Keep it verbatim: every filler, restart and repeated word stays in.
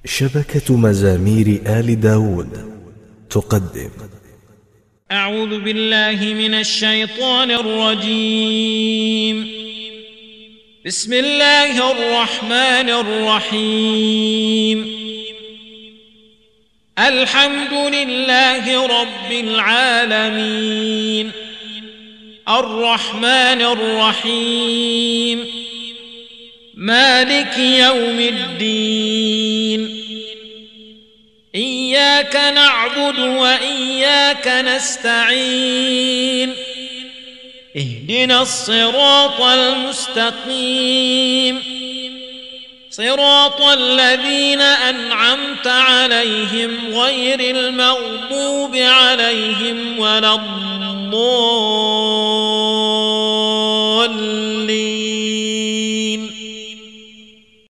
شبكة مزامير آل داود تقدم. أعوذ بالله من الشيطان الرجيم. بسم الله الرحمن الرحيم. الحمد لله رب العالمين الرحمن الرحيم مالك يوم الدين. إياك نعبد وإياك نستعين. اهدنا الصراط المستقيم صراط الذين أنعمت عليهم غير المغضوب عليهم ولا الضالين.